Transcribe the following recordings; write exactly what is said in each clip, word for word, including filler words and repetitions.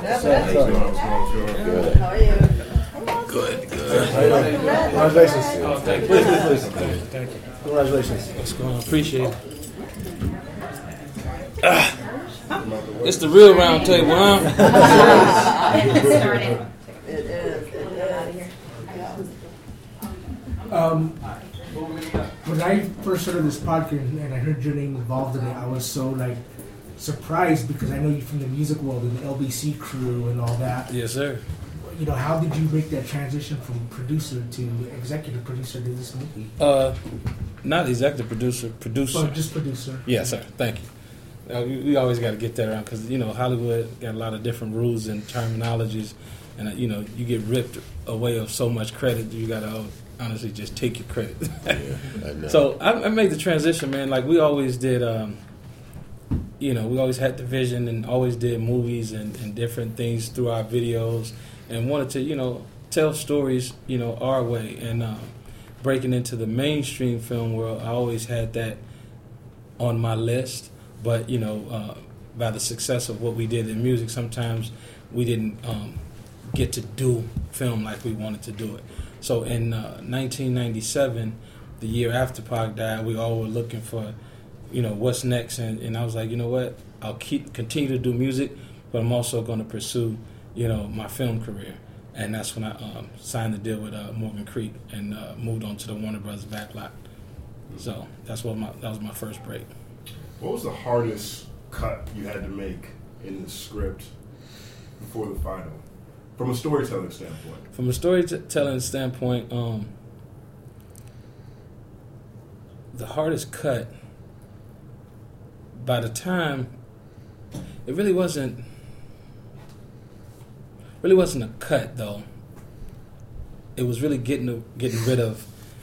What's up? Good. How are you? Good, good. Congratulations. Thank you. Please, please, please. Thank you. Congratulations. What's going on? Appreciate it. Ah, it's the real round table, huh? It is. It is. Um, when I first heard of this podcast and I heard your name involved in it, I was so like surprised because I know you from the music world and the L B C crew and all that. Yes, sir. You know, how did you make that transition from producer to executive producer to this movie? Uh, not executive producer, producer. Oh, just producer. Yes, sir. Thank you. Uh, we, we always got to get that around because, you know, Hollywood got a lot of different rules and terminologies. And, uh, you know, you get ripped away of so much credit, you got to honestly just take your credit. Yeah, I know. So I, I made the transition, man. Like we always did, um, you know, we always had the vision and always did movies and, and different things through our videos and wanted to, you know, tell stories, you know, our way. And um, breaking into the mainstream film world, I always had that on my list. But, you know, uh, by the success of what we did in music, sometimes we didn't um, get to do film like we wanted to do it. So in uh, nineteen ninety-seven, the year after Pac died, we all were looking for, you know, what's next. And, and I was like, you know what, I'll keep continue to do music, but I'm also going to pursue, you know, my film career. And that's when I um, signed the deal with uh, Morgan Creek and uh, moved on to the Warner Brothers backlot. So that's what my that was my first break. What was the hardest cut you had to make in the script before the final, from a storytelling standpoint? From a storytelling standpoint, um, the hardest cut, by the time, it really wasn't, really wasn't a cut though. It was really getting getting rid of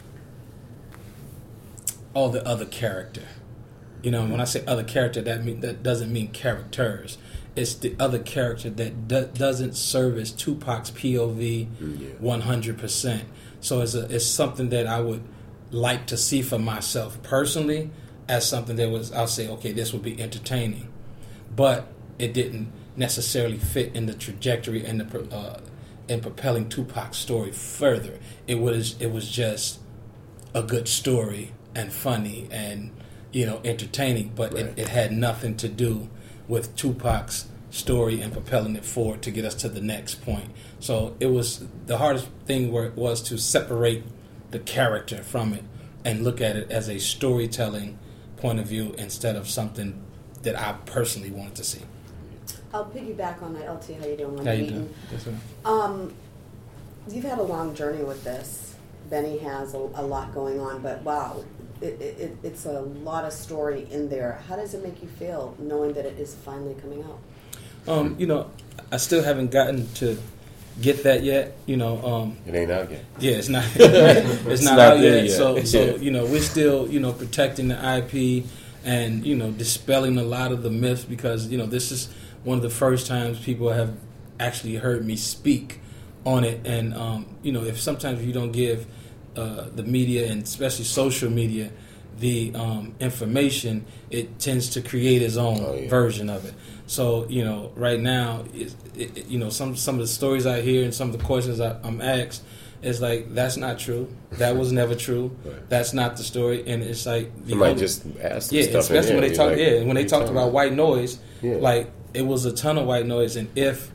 all the other character. You know, when I say other character, that mean, that doesn't mean characters. It's the other character that do, doesn't service Tupac's P O V one hundred percent. So it's, a, it's something that I would like to see for myself personally as something that was, I'll say, okay, this would be entertaining. But it didn't necessarily fit in the trajectory and the uh, in propelling Tupac's story further. It was it was just a good story and funny and, you know, entertaining, but right. it, it had nothing to do with Tupac's story and propelling it forward to get us to the next point. So it was the hardest thing where it was to separate the character from it and look at it as a storytelling point of view instead of something that I personally wanted to see. I'll piggyback on that. L T, how you doing? How you doing? Yes, ma'am. Um, you've had a long journey with this. Benny has a, a lot going on, but wow, it, it, it's a lot of story in there. How does it make you feel knowing that it is finally coming out? Um, you know, I still haven't gotten to get that yet. You know, um, it ain't out yet. Yeah, it's not. it's, it's not, not out yet. yet. So, so yeah. you know, we're still, you know, protecting the I P and, you know, dispelling a lot of the myths because, you know, this is one of the first times people have actually heard me speak on it. And, um, you know, if sometimes you don't give uh, the media and especially social media the um, information, it tends to create its own oh, yeah. version of it. So, you know, right now, it, it, you know, some some of the stories I hear and some of the questions I, I'm asked, it's like, that's not true. That was never true. Right. That's not the story. And it's like... Somebody only, just asked yeah, stuff especially in when there, they talk, like, yeah, when they talked about white noise, yeah. like, it was a ton of white noise. And if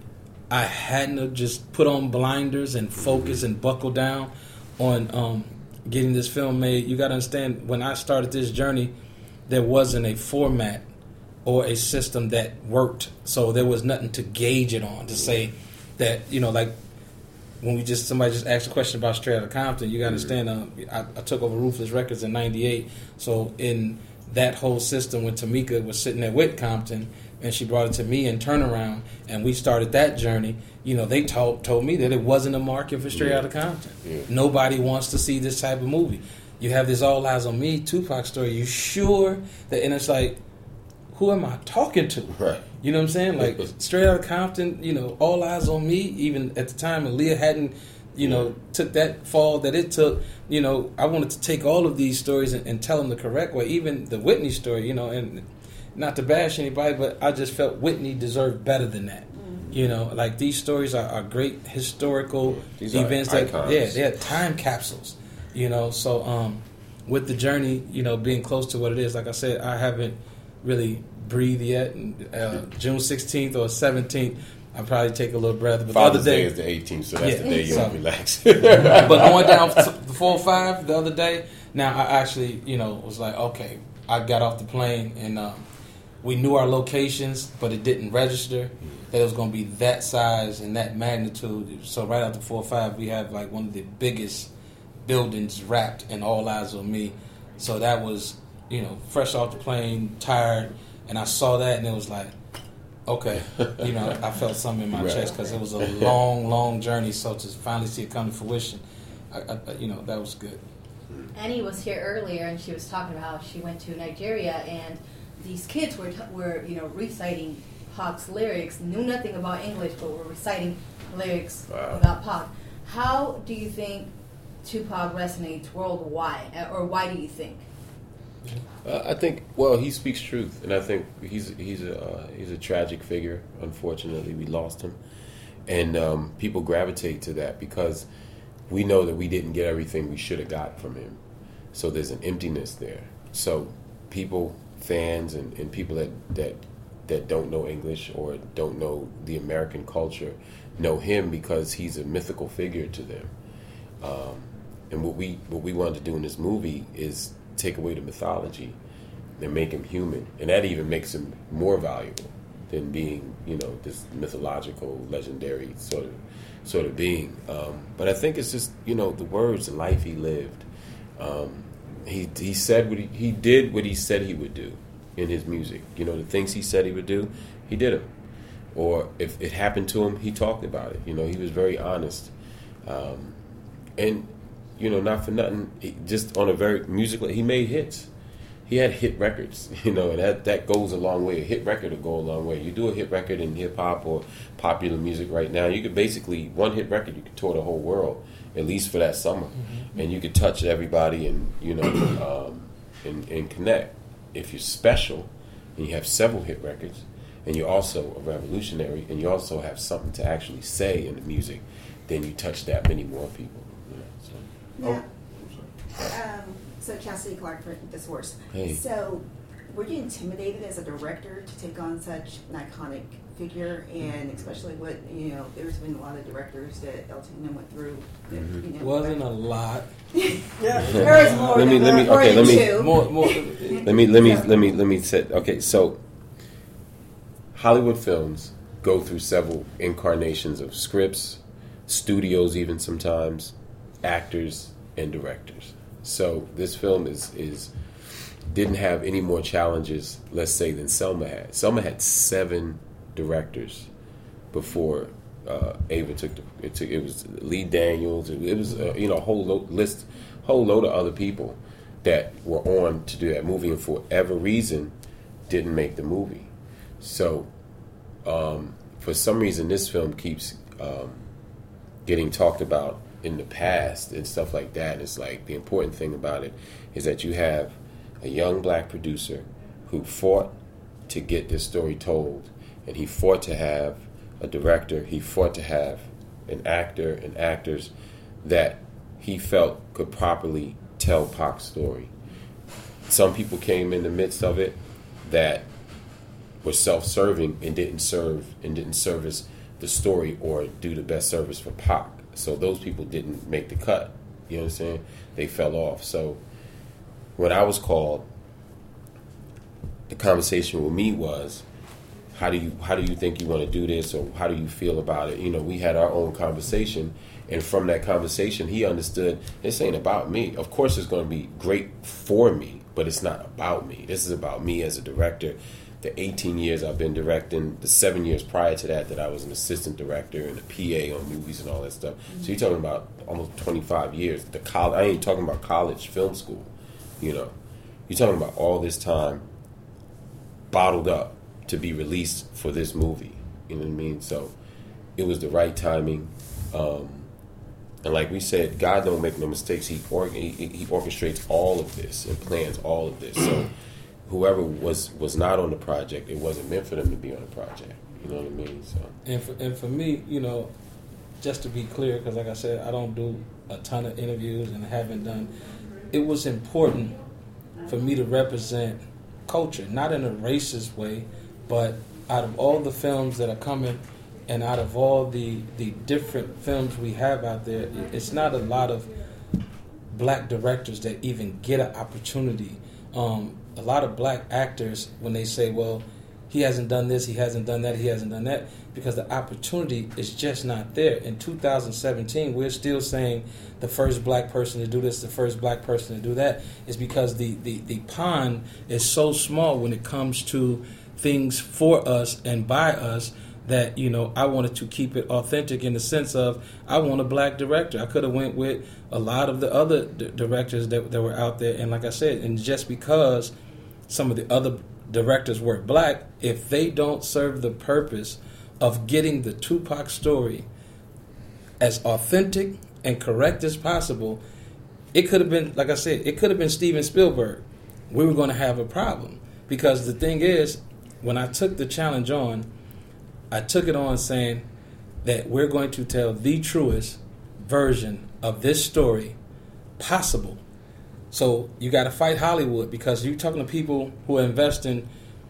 I hadn't have just put on blinders and focus mm-hmm. and buckle down on um, getting this film made, you got to understand, when I started this journey, there wasn't a format or a system that worked. So there was nothing to gauge it on to say that, you know, like when we just, somebody just asked a question about Straight Outta Compton, you got to understand, um, I, I took over Ruthless Records in ninety-eight. So in that whole system, when Tamika was sitting there with Compton and she brought it to me in Turnaround and we started that journey, you know, they told, told me that it wasn't a market for Straight yeah. Outta Compton. Yeah. Nobody wants to see this type of movie. You have this All Eyes on Me, Tupac story. You sure that, and it's like, who am I talking to? Right. You know what I'm saying? Like, Straight Outta Compton, you know, All Eyes on Me, even at the time Aaliyah hadn't, you know, yeah. took that fall that it took, you know, I wanted to take all of these stories and, and tell them the correct way. Even the Whitney story, you know, and not to bash anybody, but I just felt Whitney deserved better than that. Mm-hmm. You know, like these stories are, are great historical These are events. That, icons. yeah, they're time capsules. You know, so um, with the journey, you know, being close to what it is, like I said, I haven't really breathed yet. And, uh, June sixteenth or seventeenth, I'll probably take a little breath. But Father's the other Day day is the eighteenth, so that's Yeah. the day you So- want to relax. but going down to the four oh five the other day, now I actually, you know, was like, okay, I got off the plane and um, we knew our locations, but it didn't register that it was going to be that size and that magnitude. So right after four oh five, we have like one of the biggest buildings wrapped in All Eyes on Me. So that was, you know, fresh off the plane, tired, and I saw that and it was like, okay, you know, I felt something in my Right. chest because it was a long, long journey. So to finally see it come to fruition, I, I, you know, that was good. Annie was here earlier, and she was talking about how she went to Nigeria, and these kids were, t- were you know, reciting Pac's lyrics, knew nothing about English, but were reciting lyrics Wow. about Pac. How do you think Tupac resonates worldwide, uh, or why do you think? Uh, I think, well, he speaks truth, and I think he's he's a uh, he's a tragic figure. Unfortunately, we lost him, and um, people gravitate to that because we know that we didn't get everything we should have got from him. So there's an emptiness there. So people, fans, and, and people that, that that don't know English or don't know the American culture know him because he's a mythical figure to them. Um, and what we what we wanted to do in this movie is take away the mythology and make him human, and that even makes him more valuable than being, you know, this mythological, legendary sort of sort of being. Um, but I think it's just, you know, the words, the life he lived. Um, he he said what he he did what he said he would do in his music. You know, the things he said he would do, he did them. Or if it happened to him, he talked about it. You know, he was very honest. Um, and you know, not for nothing, he, just on a very musical, he made hits. He had hit records, you know, and that, that goes a long way. A hit record will go a long way. You do a hit record in hip-hop or popular music right now, you could basically, one hit record, you could tour the whole world, at least for that summer. Mm-hmm. And you could touch everybody and, you know, um, and, and connect. If you're special, and you have several hit records, and you're also a revolutionary, and you also have something to actually say in the music, then you touch that many more people. You know, so. Oh, Um, so Cassidy Clark for This Horse. Hey. So, were you intimidated as a director to take on such an iconic figure, and especially what, you know, there's been a lot of directors that El Tino went through. That, Mhm. you know, Wasn't a lot. yeah, there was more Let me- than, let me- more okay, than let me- two. More, more. Let me let me let me let me say, okay, so Hollywood films go through several incarnations of scripts, studios even sometimes, actors and directors. So this film is is didn't have any more challenges, let's say, than Selma had. Selma had seven directors before uh, Ava took the. It took. It was Lee Daniels. It, it was uh, you know a whole lo- list, whole load of other people that were on to do that movie, and for whatever reason, didn't make the movie. So, um, for some reason, this film keeps um, getting talked about in the past and stuff like that. It's like the important thing about it is that you have a young black producer who fought to get this story told, and he fought to have a director, he fought to have an actor and actors that he felt could properly tell Pac's story. Some people came in the midst of it that were self-serving and didn't serve and didn't service the story or do the best service for Pac. So those people didn't make the cut. You know what I'm saying? They fell off. So when I was called, the conversation with me was, how do you how do you think you want to do this, or how do you feel about it? You know, we had our own conversation, and from that conversation, he understood this ain't about me. Of course, it's going to be great for me, but it's not about me. This is about me as a director. The eighteen years I've been directing, the seven years prior to that that I was an assistant director and a P A on movies and all that stuff. So you're talking about almost twenty-five years. The college, I ain't talking about college film school. You know, you're talking about all this time bottled up to be released for this movie. You know what I mean? So it was the right timing. Um, and like we said, God don't make no mistakes. He, or, he he orchestrates all of this and plans all of this. So whoever was was not on the project, it wasn't meant for them to be on the project. You know what I mean? So And for, and for me, you know, just to be clear, because like I said, I don't do a ton of interviews and haven't done. It was important for me to represent culture, not in a racist way, but out of all the films that are coming and out of all the, the different films we have out there, it's not a lot of black directors that even get an opportunity. Um, a lot of black actors, when they say, well, he hasn't done this, he hasn't done that, he hasn't done that, because the opportunity is just not there. In two thousand seventeen, we're still saying the first black person to do this, the first black person to do that, is because the, the, the pond is so small when it comes to things for us and by us that, you know, I wanted to keep it authentic in the sense of I want a black director. I could have went with a lot of the other d- directors that, that were out there, and like I said, and just because some of the other directors were black, if they don't serve the purpose of getting the Tupac story as authentic and correct as possible, it could have been, like I said, it could have been Steven Spielberg. We were going to have a problem. Because the thing is, when I took the challenge on, I took it on saying that we're going to tell the truest version of this story possible. So you got to fight Hollywood, because you're talking to people who are investing.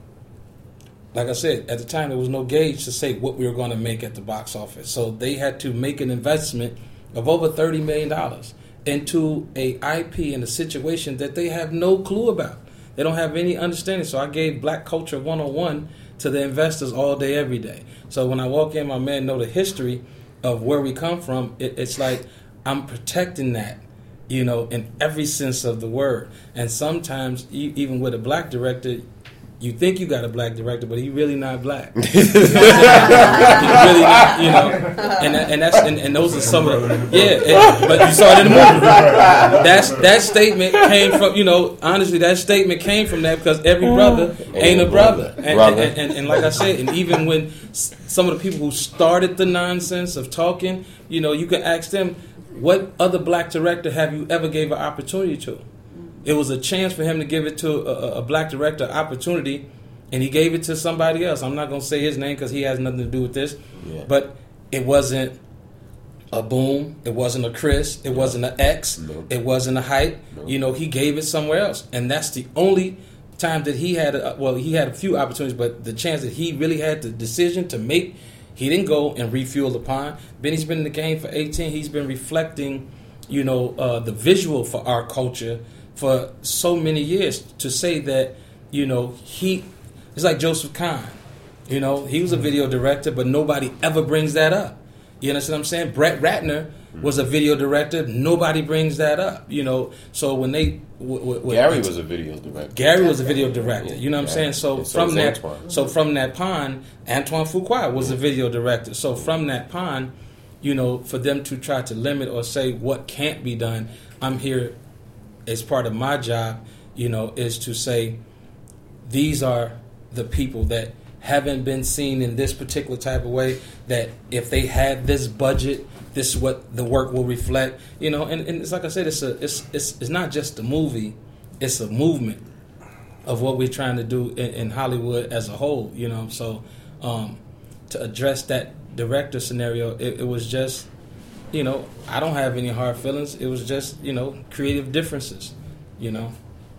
Like I said, at the time there was no gauge to say what we were going to make at the box office. So they had to make an investment of over thirty million dollars into a I P and a situation that they have no clue about. They don't have any understanding. So I gave Black Culture one oh one to the investors all day, every day. So when I walk in, my man know the history of where we come from. It, it's like I'm protecting that, you know, in every sense of the word. And sometimes, e- even with a black director, you think you got a black director, but he really not black. He's really not, you know. And and that's and, and those are some of the yeah. And, but you saw it in the movie. That's that statement came from, you know. Honestly, that statement came from that, because every brother ain't a brother. And, and, and, and, and like I said, and even when some of the people who started the nonsense of talking, you know, you can ask them, what other black director have you ever gave an opportunity to? It was a chance for him to give it to a, a black director opportunity, and he gave it to somebody else. I'm not going to say his name because he has nothing to do with this. Yeah. But it wasn't a Boom. It wasn't a Chris. It wasn't an X. No. It wasn't a Hype. No. You know, he gave it somewhere else. And that's the only time that he had, a, well, he had a few opportunities, but the chance that he really had the decision to make, he didn't go and refuel the pond. Benny's been in the game for eighteen. He's been reflecting, you know, uh, the visual for our culture for so many years. To say that, you know, he, it's like Joseph Kahn. You know, he was a video director, but nobody ever brings that up. You understand what I'm saying? Brett Ratner was a video director. Nobody brings that up. You know, so when they... W- w- Gary was a video director. Gary was a video director. You know what I'm Gary. saying? So, Yeah, so from that, Antoine. so from that pond, Antoine Fuqua was a video director. So from that pond, you know, for them to try to limit or say what can't be done, I'm here as part of my job, you know, is to say these are the people that haven't been seen in this particular type of way, that if they had this budget, this is what the work will reflect, you know. And, and it's like I said, it's a it's it's it's not just a movie, it's a movement of what we're trying to do in, in Hollywood as a whole, you know. So um, to address that director scenario, it, it was just, you know, I don't have any hard feelings. It was just, you know, creative differences, you know.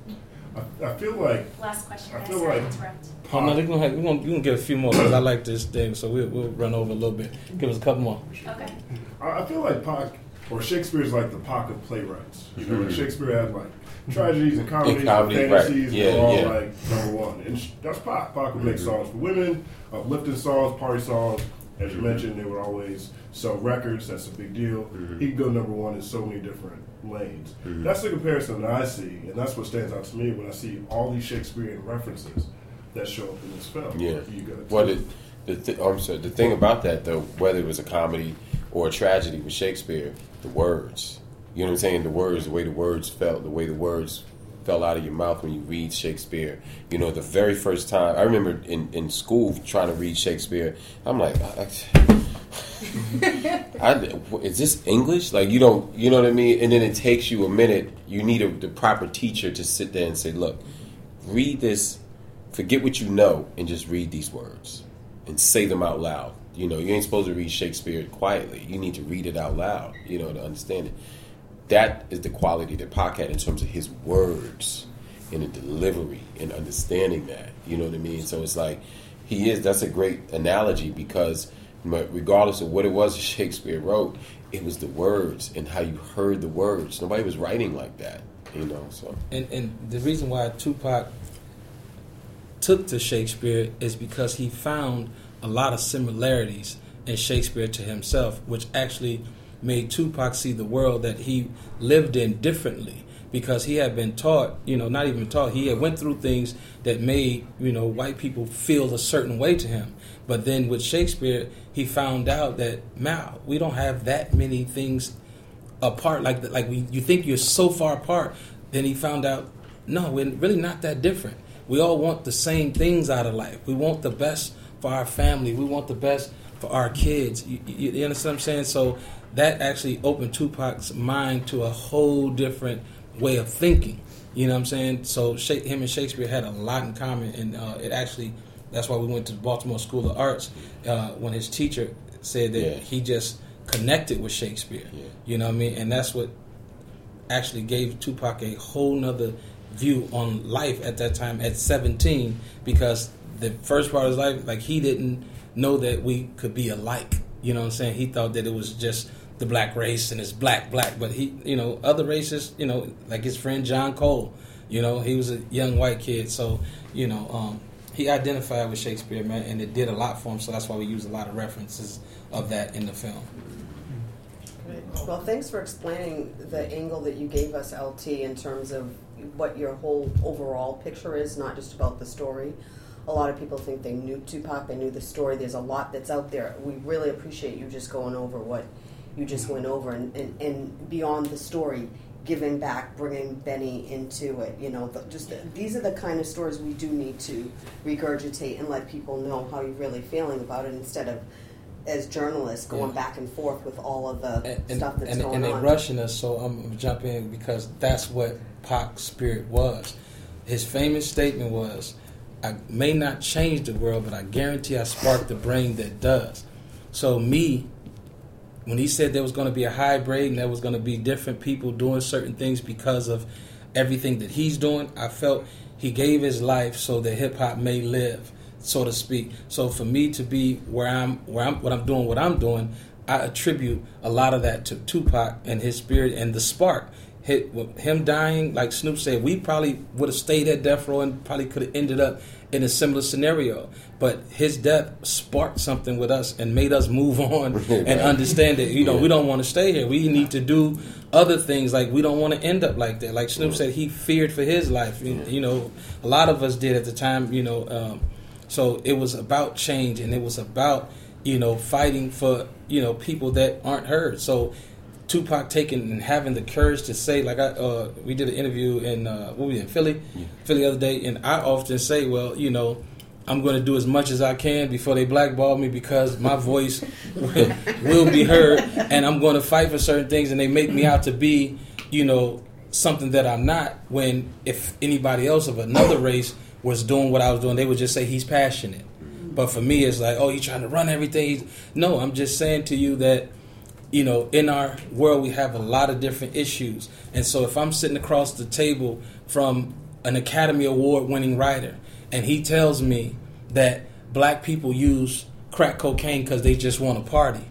I, I feel like Last question. I guys. feel Sorry like to interrupt. Oh, no, we're gonna have, we're gonna, we're gonna get a few more because I like this thing, so we'll, we'll run over a little bit. Give us a couple more. Okay. I I feel like Pac, or Shakespeare's like the Pac of playwrights. You know, like Shakespeare had like tragedies and comedies and, comedy, right. fantasies. Yeah, They're all yeah. like number one. And sh- that's Pac. Pac would make songs for women, uplifting songs, party songs. As you mentioned, they would always sell records. That's a big deal. He could go number one in so many different lanes. That's the comparison that I see, and that's what stands out to me when I see all these Shakespearean references that show up in this film. Yeah. You got Well, the, the, th- oh, I'm sorry. The thing about that, though, whether it was a comedy or a tragedy with Shakespeare, the words. You know what I'm saying? The words, the way the words felt, the way the words fell out of your mouth when you read Shakespeare. You know, the very first time, I remember in, in school trying to read Shakespeare, I'm like, I, I, is this English? Like, you don't, you know what I mean? And then it takes you a minute. You need a, the proper teacher to sit there and say, look, read this, forget what you know, and just read these words. and say them out loud. You know, you ain't supposed to read Shakespeare quietly. You need to read it out loud, you know, to understand it. That is the quality that Pac had in terms of his words and the delivery and understanding that. You know what I mean? So it's like, he is, that's a great analogy, because regardless of what it was Shakespeare wrote, it was the words and how you heard the words. Nobody was writing like that, you know. So and and the reason why Tupac took to Shakespeare is because he found a lot of similarities in Shakespeare to himself, which actually made Tupac see the world that he lived in differently, because he had been taught, you know, not even taught, he had went through things that made, you know, white people feel a certain way to him. But then with Shakespeare, he found out that, man, we don't have that many things apart. Like, like we, you think you're so far apart. Then he found out, no, we're really not that different. We all want the same things out of life. We want the best for our family. We want the best for our kids. You, you, you understand what I'm saying? So that actually opened Tupac's mind to a whole different way of thinking. You know what I'm saying? So him and Shakespeare had a lot in common, and uh, it actually, that's why we went to the Baltimore School of Arts, uh, when his teacher said that yeah. he just connected with Shakespeare. Yeah. You know what I mean? And that's what actually gave Tupac a whole nother view on life at that time at seventeen, because the first part of his life, like, he didn't know that we could be alike. You know what I'm saying? He thought that it was just the black race and it's black, black. But he, you know, other races, you know, like his friend John Cole, you know, he was a young white kid. So, you know, um, he identified with Shakespeare, man, and it did a lot for him. So that's why we use a lot of references of that in the film. Well, thanks for explaining the angle that you gave us, L T, in terms of what your whole overall picture is, not just about the story. A lot of people think they knew Tupac, they knew the story. There's a lot that's out there. We really appreciate you just going over what you just went over, and, and, and beyond the story, giving back, bringing Benny into it. You know, the, just the, these are the kind of stories we do need to regurgitate and let people know how you're really feeling about it, instead of, as journalists, going yeah. back and forth with all of the and, stuff that's and, going and on. And they're rushing us, so I'm going to jump in, because that's what Pac's spirit was. His famous statement was, I may not change the world, but I guarantee I spark the brain that does. So me, when he said there was going to be a hybrid and there was going to be different people doing certain things because of everything that he's doing, I felt he gave his life so that hip-hop may live, so to speak. So for me to be where I'm, where I'm, what I'm doing, what I'm doing, I attribute a lot of that to Tupac and his spirit and the spark. Hit, with him dying, like Snoop said, we probably would have stayed at death row and probably could have ended up in a similar scenario. But his death sparked something with us and made us move on and understand that, you know, yeah. we don't want to stay here. We need to do other things. Like, we don't want to end up like that. Like Snoop yeah. said, he feared for his life. You, you know, a lot of us did at the time, you know. Um, so it was about change, and it was about, you know, fighting for, you know, people that aren't heard. So Tupac taking and having the courage to say, like I, uh, we did an interview in uh, what we in Philly, yeah. Philly the other day, and I often say, well, you know, I'm going to do as much as I can before they blackball me, because my voice will, will be heard, and I'm going to fight for certain things, and they make me out to be, you know, something that I'm not. When if anybody else of another race was doing what I was doing, they would just say he's passionate. But for me, it's like, oh, he's trying to run everything. He's, no, I'm just saying to you that, you know, in our world, we have a lot of different issues. And so if I'm sitting across the table from an Academy Award winning writer, and he tells me that black people use crack cocaine because they just want to party,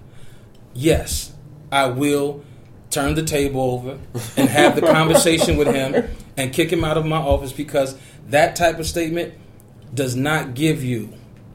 yes, I will turn the table over and have the conversation with him and kick him out of my office, because that type of statement does not give you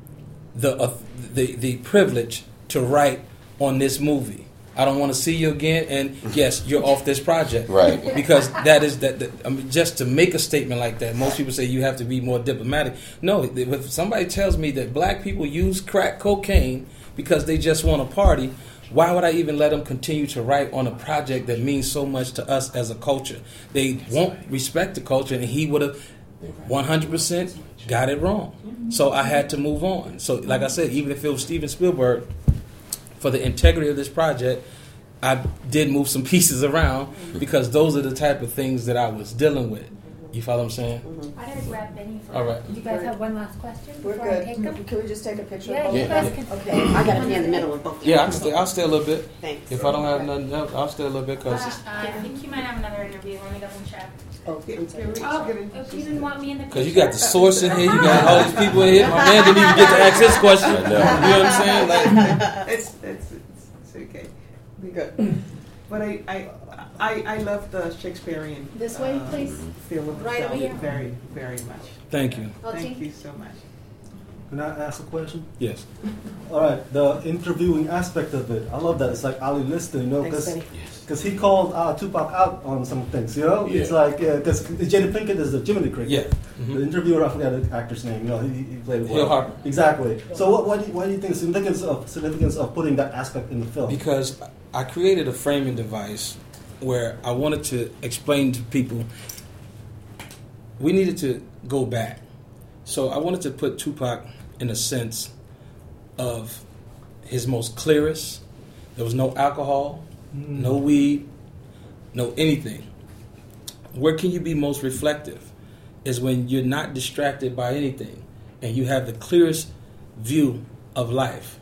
the uh, the, the privilege to write on this movie. I don't want to see you again, and yes, you're off this project. Right. Because that is that. that I mean, just to make a statement like that, most people say you have to be more diplomatic. No, if somebody tells me that black people use crack cocaine because they just want to party, why would I even let them continue to write on a project that means so much to us as a culture? They won't respect the culture, and he would have one hundred percent got it wrong. So I had to move on. So, like I said, even if it was Steven Spielberg, for the integrity of this project, I did move some pieces around, because those are the type of things that I was dealing with. You follow what I'm saying? Mm-hmm. I gotta grab Benny for All right. Do you guys have one last question We're before I good. take them? Can we just take a picture Yeah, of both you of guys them? can. Okay, I gotta be in the middle of both. Yeah, I can stay. I'll stay a little bit. Thanks. If I don't have nothing else, I'll stay a little bit Uh, because. uh, I think you might have another interview. Let me double check. Oh, I'm sorry. Oh, if you didn't want me in the Because you got the source in here, you got all these people in here. My man didn't even get to ask his question. I know. You know what I'm saying? Like, it's, it's, it's, it's okay. Good. But I, I, I, I love the Shakespearean This way, uh, please. feel of the Right over film here. very, very much. thank you. Oh, Thank T. you so much. Can I ask a question? Yes. All right, the interviewing aspect of it, I love that. It's like Ali Lister, you know, Thanks, because Benny. because he called uh, Tupac out on some things, you know. It's Yeah. like because Jada Pinkett is the Jiminy Cricket. Yeah. The Mhm. interviewer, I forgot the actor's name. You know, he, he played well. Hill Harper. Exactly. So what, what, do you, what do you think the significance of significance of putting that aspect in the film? Because I created a framing device where I wanted to explain to people we needed to go back. So I wanted to put Tupac in a sense of his most clearest. There was no alcohol, Mm. no weed, no anything. Where can you be most reflective is when you're not distracted by anything and you have the clearest view of life.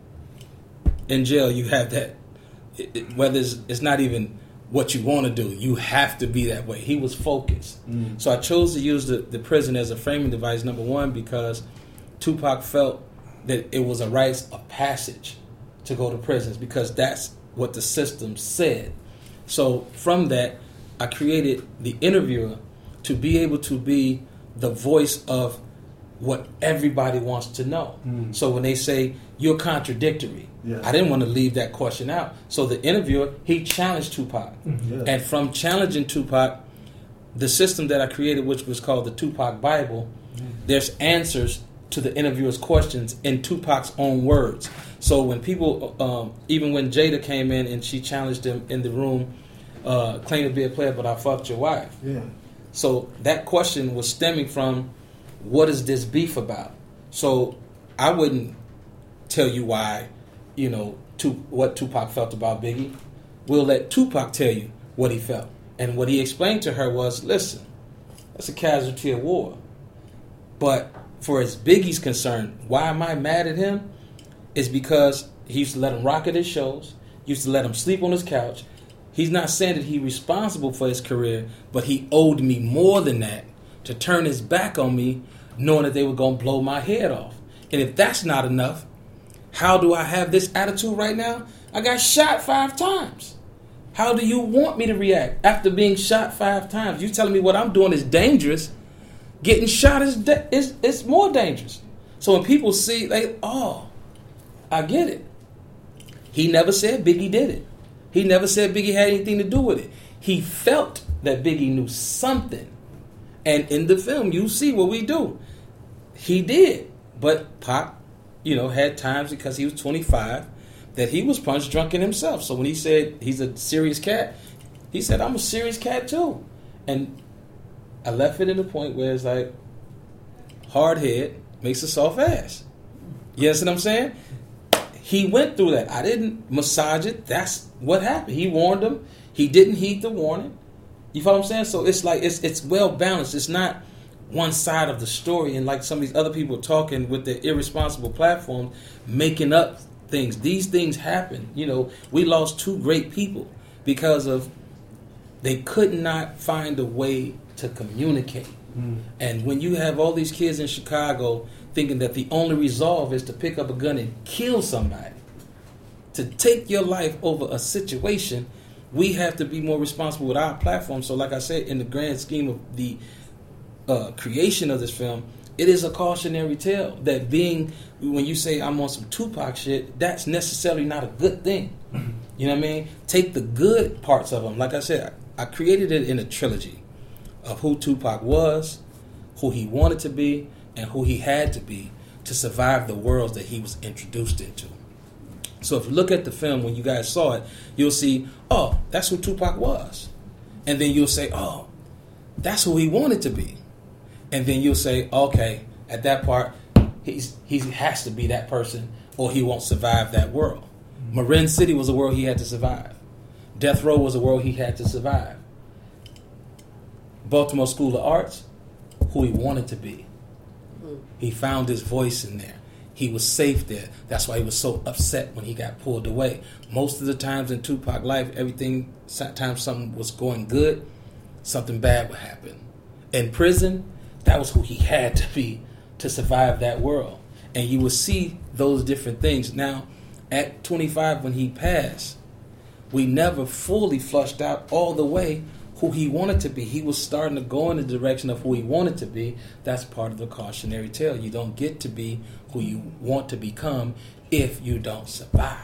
In jail, you have that. It, it, whether it's, it's not even what you want to do, you have to be that way. He was focused. Mm. So I chose to use the, the prison as a framing device, number one, because Tupac felt that it was a rite of passage to go to prisons because that's what the system said. So from that, I created the interviewer to be able to be the voice of what everybody wants to know. Mm. So when they say, you're contradictory, Yeah. I didn't want to leave that question out. So the interviewer, he challenged Tupac. Yeah. And from challenging Tupac, the system that I created, which was called the Tupac Bible, there's answers to the interviewer's questions in Tupac's own words. So when people, um, even when Jada came in and she challenged him in the room, uh, claimed to be a player, but I fucked your wife. Yeah. So that question was stemming from, what is this beef about? So I wouldn't tell you why, you know, tu- what Tupac felt about Biggie. We'll let Tupac tell you what he felt. And what he explained to her was, listen, that's a casualty of war. But for as Biggie's concerned, why am I mad at him? It's because he used to let him rock at his shows, used to let him sleep on his couch. He's not saying that he's responsible for his career, but he owed me more than that to turn his back on me, knowing that they were going to blow my head off. And if that's not enough, how do I have this attitude right now? I got shot five times. How do you want me to react after being shot five times? You telling me what I'm doing is dangerous. Getting shot is da- is, is more dangerous. So when people see, like, oh, I get it. He never said Biggie did it. He never said Biggie had anything to do with it. He felt that Biggie knew something. And in the film, you see what we do. He did. But Pac, you know, had times because he was twenty-five that he was punch drunk in himself. So when he said he's a serious cat, he said, I'm a serious cat too. And I left it in the point where it's like, hard head makes a soft ass. You understand what I'm saying? He went through that. I didn't massage it. That's what happened. He warned him. He didn't heed the warning. You follow what I'm saying? So it's like, it's it's well balanced. It's not one side of the story, and like some of these other people talking with their irresponsible platforms, making up things. These things happen. You know, we lost two great people because of they could not find a way to communicate. Mm. And when you have all these kids in Chicago thinking that the only resolve is to pick up a gun and kill somebody, to take your life over a situation, we have to be more responsible with our platform. So like I said, in the grand scheme of the Uh, creation of this film, it is a cautionary tale that being, when you say I'm on some Tupac shit, that's necessarily not a good thing. You know what I mean? Take the good parts of him. Like I said, I, I created it in a trilogy of who Tupac was, who he wanted to be, and who he had to be to survive the worlds that he was introduced into. So if you look at the film, when you guys saw it, you'll see, oh, that's who Tupac was. And then you'll say, oh, that's who he wanted to be. And then you'll say, okay, at that part, he's he has to be that person or he won't survive that world. Mm-hmm. Marin City was a world he had to survive. Death Row was a world he had to survive. Baltimore School of Arts, who he wanted to be. Mm. He found his voice in there. He was safe there. That's why he was so upset when he got pulled away. Most of the times in Tupac life, everything, sometimes something was going good, something bad would happen. In prison, that was who he had to be to survive that world. And you would see those different things. Now, at twenty-five, when he passed, we never fully flushed out all the way who he wanted to be. He was starting to go in the direction of who he wanted to be. That's part of the cautionary tale. You don't get to be who you want to become if you don't survive.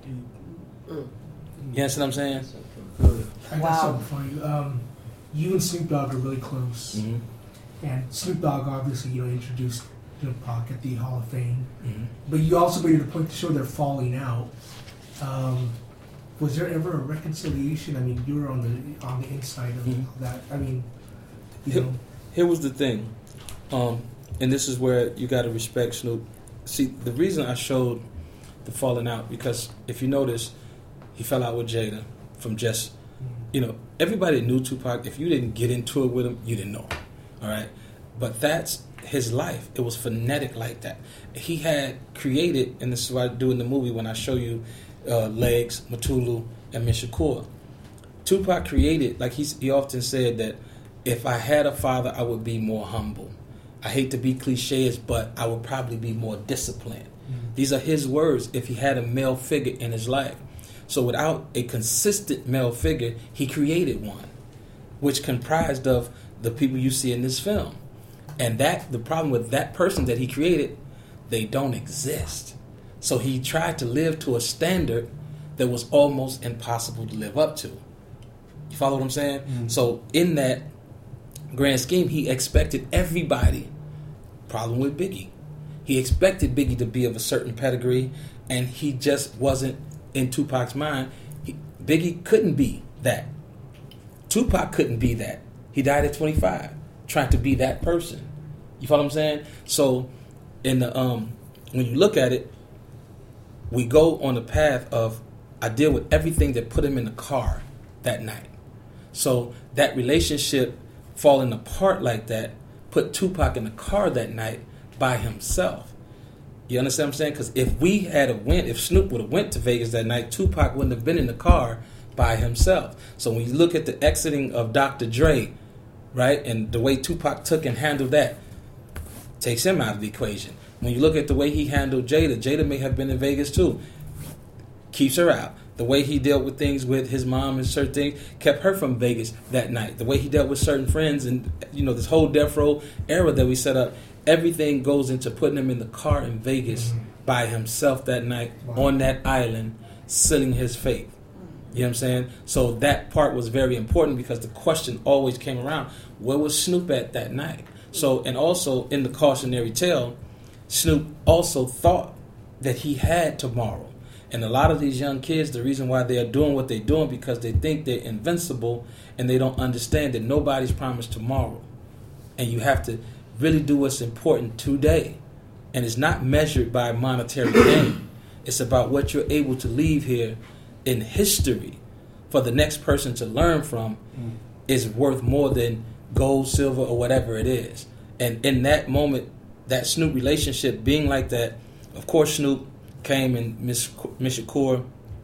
Mm. You understand what I'm saying? I got Wow. something for you. Um, you and Snoop Dogg are really close. Mm-hmm. And Snoop Dogg obviously, you know, introduced you know, Pac at the Hall of Fame. Mm-hmm. But you also made it a point to show they're falling out. Um, was there ever a reconciliation? I mean, you were on the on the inside of Mhm. that. I mean, you Here, know, here was the thing, um, and this is where you got to respect Snoop. See, the reason I showed the falling out, because if you notice, he fell out with Jada from just, you know, everybody knew Tupac. If you didn't get into it with him, you didn't know him. All right, but that's his life. It was phonetic like that. He had created, and this is what I do in the movie when I show you uh, Legs, Matulu, and Mishakur. Tupac created, like he's, he often said that if I had a father, I would be more humble. I hate to be cliches, but I would probably be more disciplined. Mm-hmm. These are his words if he had a male figure in his life. So without a consistent male figure, he created one, which comprised of the people you see in this film. And that the problem with that person that he created, they don't exist. So he tried to live to a standard that was almost impossible to live up to. You follow what I'm saying? Mm-hmm. So in that grand scheme, he expected everybody. Problem with Biggie. He expected Biggie to be of a certain pedigree, and he just wasn't in Tupac's mind. He, Biggie couldn't be that. Tupac couldn't be that. He died at twenty-five, trying to be that person. You follow what I'm saying? So, in the um, when you look at it, we go on the path of I deal with everything that put him in the car that night. So that relationship falling apart like that put Tupac in the car that night by himself. You understand what I'm saying? Because if we had a win, if Snoop would have went to Vegas that night, Tupac wouldn't have been in the car by himself. So when you look at the exiting of Doctor Dre, right, and the way Tupac took and handled that, takes him out of the equation. When you look at the way he handled Jada, Jada may have been in Vegas too, keeps her out. The way he dealt with things with his mom and certain things kept her from Vegas that night. The way he dealt with certain friends and, you know, this whole Death Row era that we set up, everything goes into putting him in the car in Vegas mm-hmm. by himself that night wow. on that island, sealing his fate. You know what I'm saying? So that part was very important because the question always came around, where was Snoop at that night? So, and also in the cautionary tale, Snoop also thought that he had tomorrow. And a lot of these young kids, the reason why they are doing what they're doing because they think they're invincible and they don't understand that nobody's promised tomorrow. And you have to really do what's important today. And it's not measured by monetary gain. It's about what you're able to leave here in history for the next person to learn from mm. is worth more than gold, silver, or whatever it is. And in that moment, that Snoop relationship being like that, of course Snoop came and Miss Miss Shakur,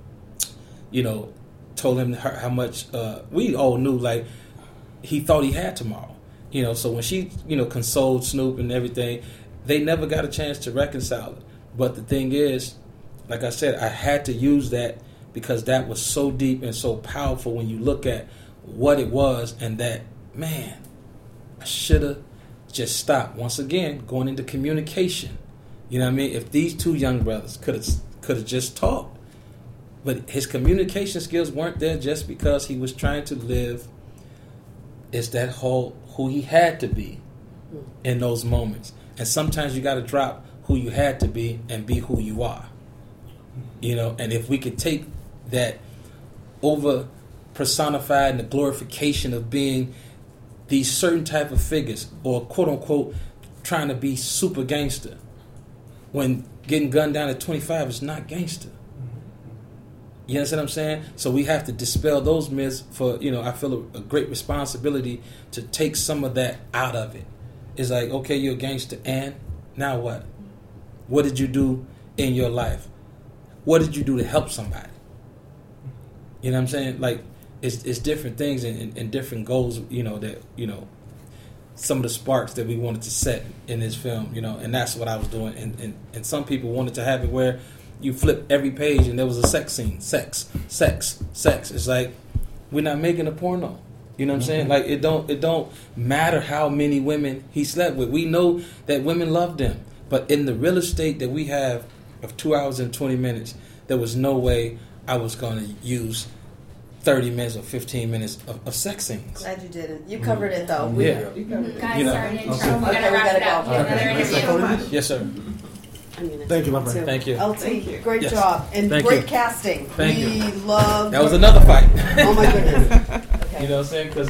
you know, told him how much uh, we all knew, like he thought he had tomorrow, you know. So when she, you know, consoled Snoop and everything, they never got a chance to reconcile it. But the thing is, like I said, I had to use that because that was so deep and so powerful when you look at what it was, and that man, I should have just stopped. Once again, going into communication. You know what I mean? If these two young brothers could have could have just talked, but his communication skills weren't there just because he was trying to live. It's that whole who he had to be in those moments, and sometimes you got to drop who you had to be and be who you are. You know, and if we could take that over personified and the glorification of being these certain type of figures, or quote unquote trying to be super gangster, when getting gunned down at twenty-five is not gangster. You understand what I'm saying? So we have to dispel those myths. For you know, I feel a, a great responsibility to take some of that out of it. It's like, okay, you're a gangster, and now what? What did you do in your life? What did you do to help somebody? You know what I'm saying? Like, it's it's different things and, and, and different goals. You know that you know. Some of the sparks that we wanted to set in this film, you know, and that's what I was doing. And, and, and some people wanted to have it where you flip every page and there was a sex scene, sex, sex, sex. It's like, we're not making a porno. You know what I'm saying? Like, it don't it don't matter how many women he slept with. We know that women love them, but in the real estate that we have of two hours and twenty minutes, there was no way I was going to use thirty minutes or fifteen minutes of, of sex scenes. Glad you didn't. You covered it though. We, Yeah. You covered it. Guys, You know. sorry to interrupt. Okay. We Okay, gotta we wrap gotta it up. go. We have another Okay. interview. Yes, sir. I mean, Thank you, my too. friend. Thank you. L T, Thank you. great Yes. job and Thank great you. casting. Thank we you. love. That was another fight. Oh my goodness. Okay. You know what I'm saying? 'Cause